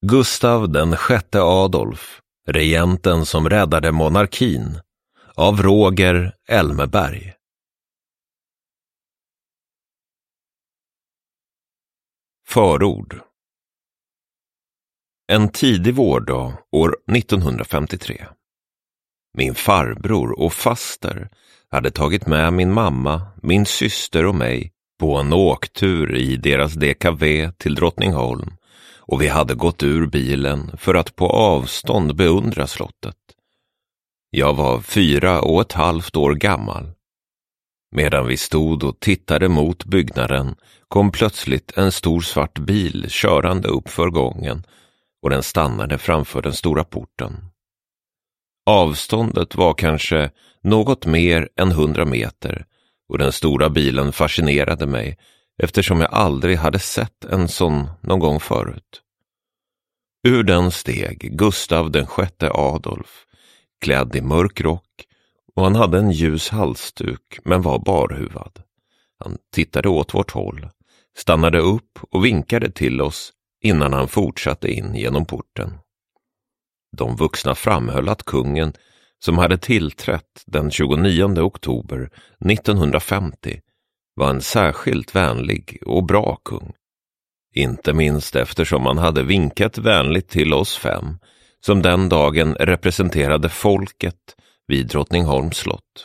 Gustav den sjätte Adolf, regenten som räddade monarkin, av Roger Elmeberg. Förord. En tidig vårdag år 1953. Min farbror och faster hade tagit med min mamma, min syster och mig på en åktur i deras DKV till Drottningholm, och vi hade gått ur bilen för att på avstånd beundra slottet. Jag var 4,5 år gammal. Medan vi stod och tittade mot byggnaden kom plötsligt en stor svart bil körande upp för gången, och den stannade framför den stora porten. Avståndet var kanske något mer än 100 meter, och den stora bilen fascinerade mig eftersom jag aldrig hade sett en sån någon gång förut. Ur den steg Gustav den sjätte Adolf, klädd i mörk rock, och han hade en ljus halsduk men var barhuvad. Han tittade åt vårt håll, stannade upp och vinkade till oss innan han fortsatte in genom porten. De vuxna framhöll att kungen, som hade tillträtt den 29 oktober 1950, var en särskilt vänlig och bra kung. Inte minst eftersom han hade vinkat vänligt till oss 5, som den dagen representerade folket vid Drottningholms slott.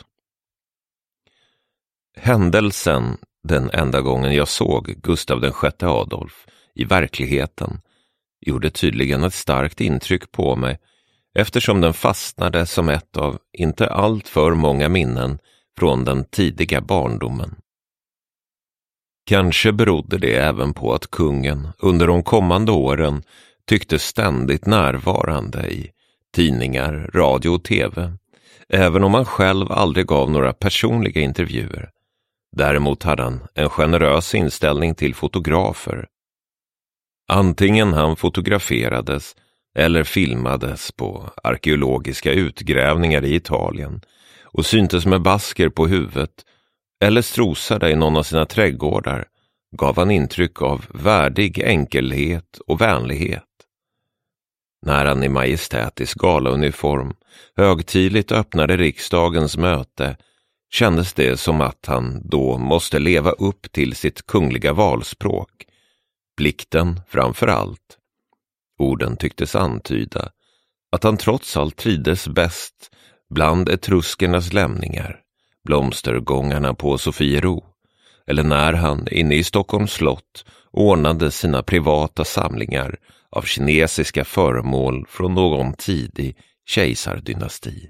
Händelsen, den enda gången jag såg Gustav den sjätte Adolf i verkligheten, gjorde tydligen ett starkt intryck på mig, eftersom den fastnade som ett av inte allt för många minnen från den tidiga barndomen. Kanske berodde det även på att kungen under de kommande åren tycktes ständigt närvarande i tidningar, radio och tv, även om han själv aldrig gav några personliga intervjuer. Däremot hade han en generös inställning till fotografer. Antingen han fotograferades eller filmades på arkeologiska utgrävningar i Italien och syntes med basker på huvudet, eller strosade i någon av sina trädgårdar, gav han intryck av värdig enkelhet och vänlighet. När han i majestätisk galauniform högtidligt öppnade riksdagens möte kändes det som att han då måste leva upp till sitt kungliga valspråk, plikten framför allt. Orden tycktes antyda att han trots allt trivdes bäst bland etruskernas lämningar, blomstergångarna på Sofiero, eller när han inne i Stockholms slott ordnade sina privata samlingar av kinesiska föremål från någon tidig kejsardynasti.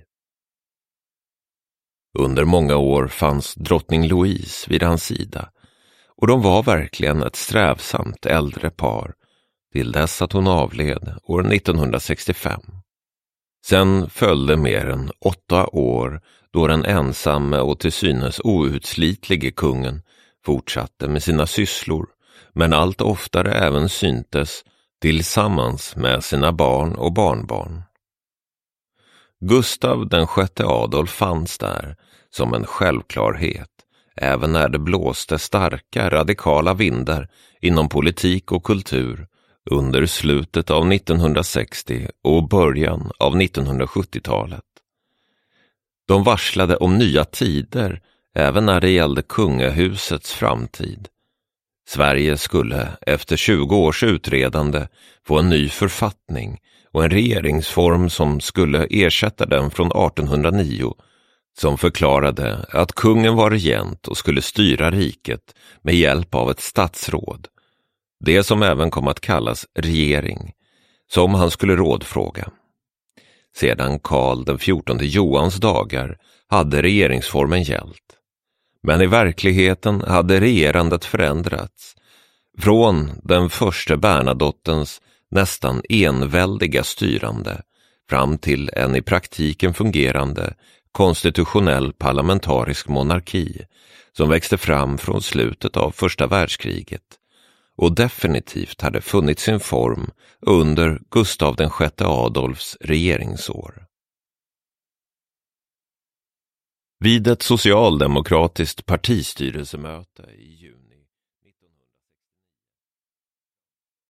Under många år fanns drottning Louise vid hans sida, och de var verkligen ett strävsamt äldre par till dess att hon avled år 1965. Sen följde mer än 8 år då den ensamme och till synes outslitlige kungen fortsatte med sina sysslor, men allt oftare även syntes tillsammans med sina barn och barnbarn. Gustav den sjätte Adolf fanns där som en självklarhet, även när det blåste starka radikala vindar inom politik och kultur under slutet av 1960 och början av 1970-talet. De varslade om nya tider även när det gällde kungahusets framtid. Sverige skulle efter 20 års utredande få en ny författning och en regeringsform som skulle ersätta den från 1809, som förklarade att kungen var regent och skulle styra riket med hjälp av ett statsråd, det som även kom att kallas regering, som han skulle rådfråga. Sedan Karl den 14 Johans dagar hade regeringsformen gällt. Men i verkligheten hade regerandet förändrats från den första Bernadottens nästan enväldiga styrande fram till en i praktiken fungerande konstitutionell parlamentarisk monarki som växte fram från slutet av första världskriget och definitivt hade funnit sin form under Gustav den sjätte Adolfs regeringsår. Vid ett socialdemokratiskt partistyrelsemöte i juni